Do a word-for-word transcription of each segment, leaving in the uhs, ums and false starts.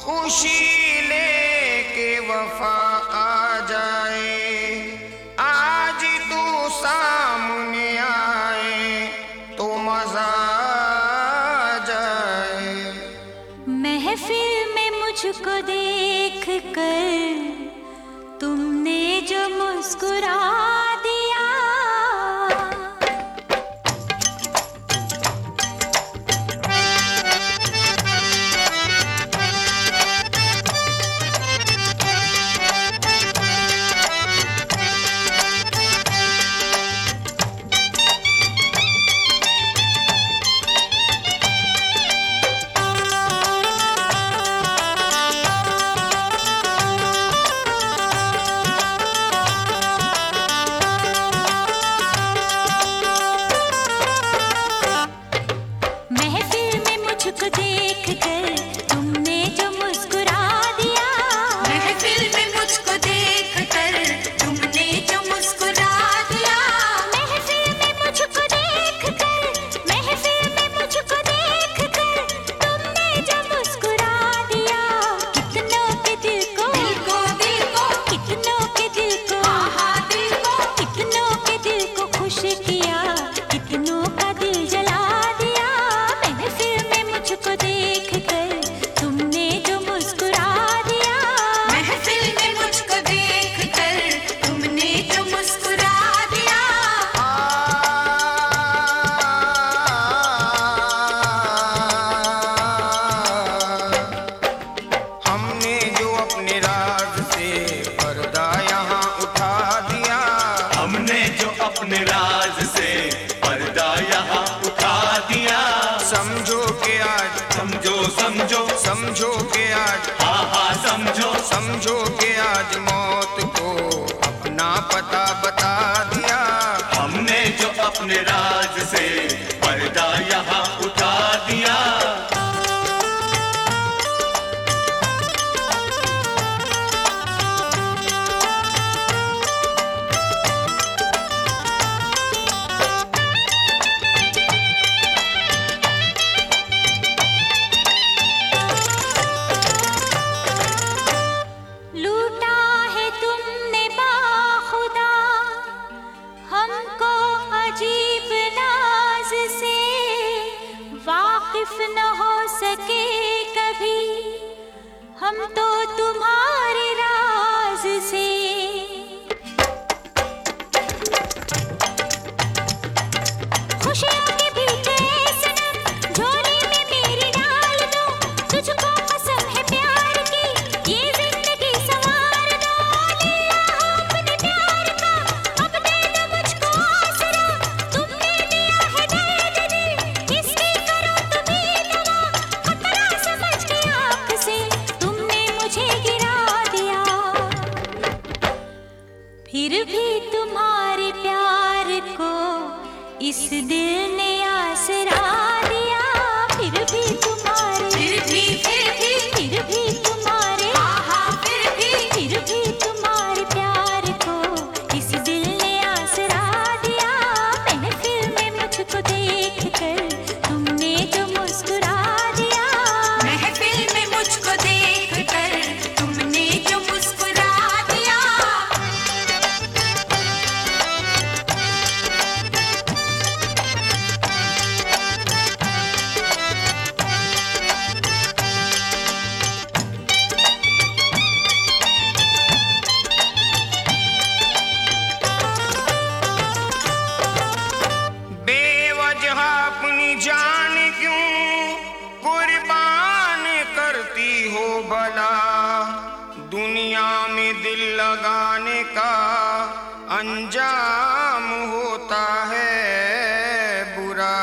खुशी लेके वफा आ जाए, आज तू सामने आए तो मजा आ जाए। महफिल में मुझको देख कर तुमने जो मुस्कुरा दिया, मुझको देख कर तुमने जो मुस्कुरा दिया। महफिल में मुझको देख कर तुमने जो मुस्कुरा दिया। महफिल में मुझको देख कर, महफिल में मुझको देख कर तुमने जो मुस्कुरा दिया। कितनों के दिल को, दिल को, दिल को, कितनों के दिल को, आहा दिल को, कितनों के दिल को खुश किया, कितनों का दिल जला दिया। महफिल में मुझको देख कर तुमने जो मुस्कुरा दिया। महफिल में मुझको देख कर तुमने जो मुस्कुरा दिया। हमने जो अपने राज से पर्दा यहाँ उठा दिया। हमने जो अपने राज से पर्दा यहाँ उठा दिया। समझो के आज, समझो समझो समझो के आज, हाँ हाँ समझो समझो के आज मौत को अपना पता बता दिया। हमने जो अपने राज से पर्दा यहाँ उठा दिया। लूटा है तुमने बाखुदा हमको अजीब नाज से, वाकिफ न हो सके कभी हम तो तुम्हारे राज से। खुशियों के पीछे सनम झोली में मेरी डाल दो, तुझको कसम है प्यार की ये जिंदगी संवार दो। लिया अपने प्यार का अब दे दो मुझको आसरा, तुमने दिया है दर्द दिल इसकी करो तुम्हें दवा। खतरा समझ के आँख से तुमने मुझे गिरा दिया, फिर भी तुम्हारे प्यार को इस दिल ने आसरा दिया। फिर भी तुम्हारे, फिर भी, फिर भी, फिर भी तुम्हारे, आहा फिर भी, फिर भी तुम्हारे प्यार को इस दिल ने आसरा दिया। महफिल में मुझको देख कर तुमने जो मुस्कुरा दिया। महफिल में मुझको देख कर तुमने जो मुस्कुरा दिया। बेवजह अपनी जान क्यों कुर्बान करती हो भला, दुनिया में दिल लगाने का अंजाम होता है बुरा।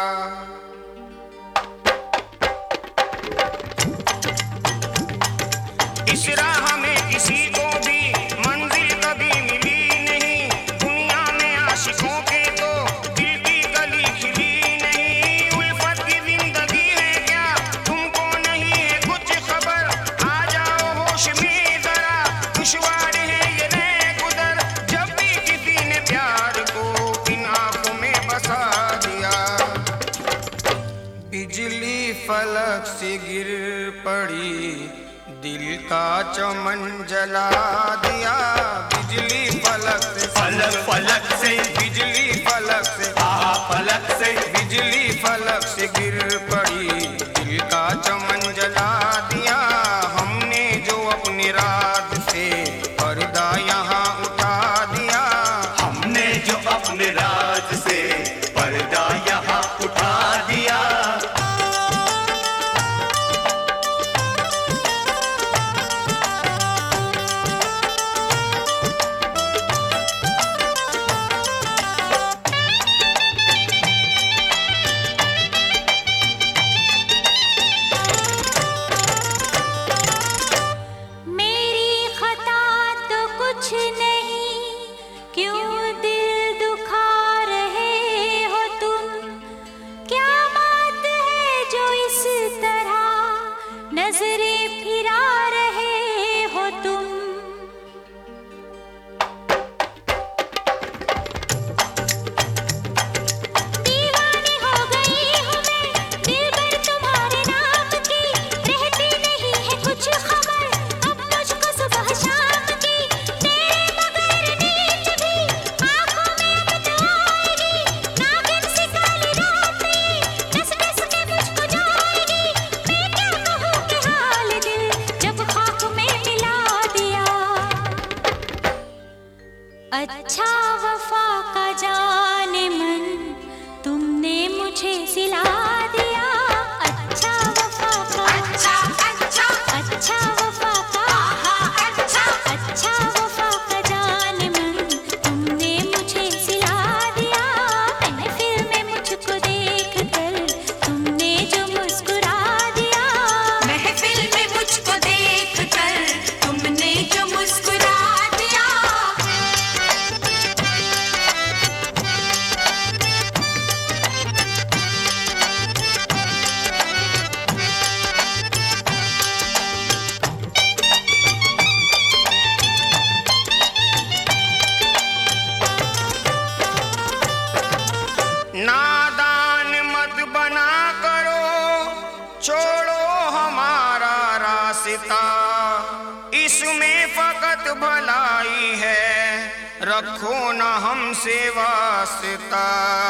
इस राह में किसी को भी मंजिल कभी मिली नहीं, दुनिया में आशिकों के तो दिल की गली खिली नहीं। उल्फत की जिंदगी है क्या तुमको नहीं है कुछ खबर, आ जाओ होश में जरा, दुश्वार है ये नए गुजर। जब भी किसी ने प्यार को इन आंखों में बसा दिया, बिजली फलक से गिर पड़ी दिल का चमन जला दिया बिजली फलक से, फलक फलक से, बिजली फलक से, आहा फलक से, बिजली फलक से गिर पड़ी। दिल का चमन जला दिया हमने जो अपने राज से, पर्दा यहाँ उठा दिया हमने जो अपने राज से, पर्दा यहाँ उठा दिया। नजरें फिरा रहे हो तुम, दीवानी हो गई हूँ मैं दिलबर तुम्हारे नाम की, रहती नहीं है कुछ खबर अब मुझको सुबह शाम की। तेरे बगैर नींद भी आँखों में अब तो आएगी, नागिन सी काली रात में नस नस में मुझको जाएगी। मैं क्या कहूँ कि हाल दिल जब खाक में मिला दिया। अच्छा वफा का जाने मन तुमने मुझे सिला दिया। अच्छा वफा का, अच्छा अच्छा अच्छा वफा का, अच्छा अच्छा वफा का जाने मन तुमने मुझे सिला दिया। महफिल में मुझको देख कर तुमने जो मुस्कुरा दिया, महफिल में मुझको देख कर तुमने जो मुस्कुरा दिया। नादान मत बना करो, छोड़ो हमारा रास्ता, इसमें फकत भलाई है, रखो न हमसे वास्ता।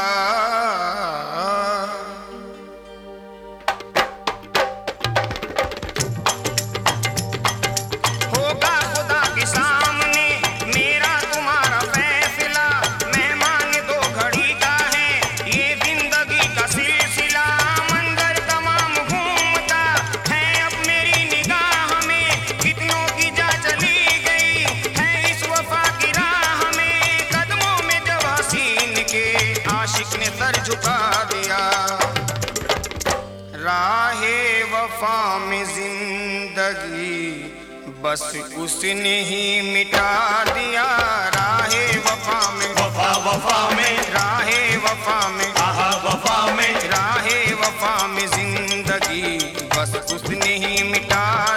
होगा खुदा के सामने मेरा तुम्हारा फैसला, मेहमान दो घड़ी का है ये जिंदगी का सिलसिला। मंजर तमाम घूमता है अब मेरी निगाह में, कितनों की जा चली गई है इस वफा की राह में। कदमों में जब हसीन के आशिक ने सर झुका दिया, राहे वफा में जिंदगी बस उसने ही मिटा दिया। राहे वफा में, वफा वफा में, राहे वफा में, आहा वफा में, राहे वफा में जिंदगी बस उसने ही मिटा